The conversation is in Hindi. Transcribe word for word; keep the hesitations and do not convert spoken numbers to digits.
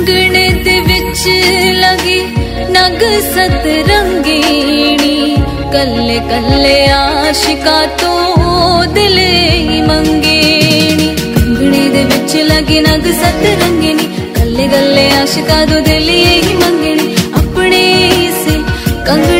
कंगने दे विच लगी नग सतरंगीनी, कल्ले कल्ले आशिका तो दिल ही मंगेनी। कंगने दे विच लगी नग सतरंगीनी, कल्ले कल्ले आशिका तो दिल ही मंगेनी। अपने से कंगने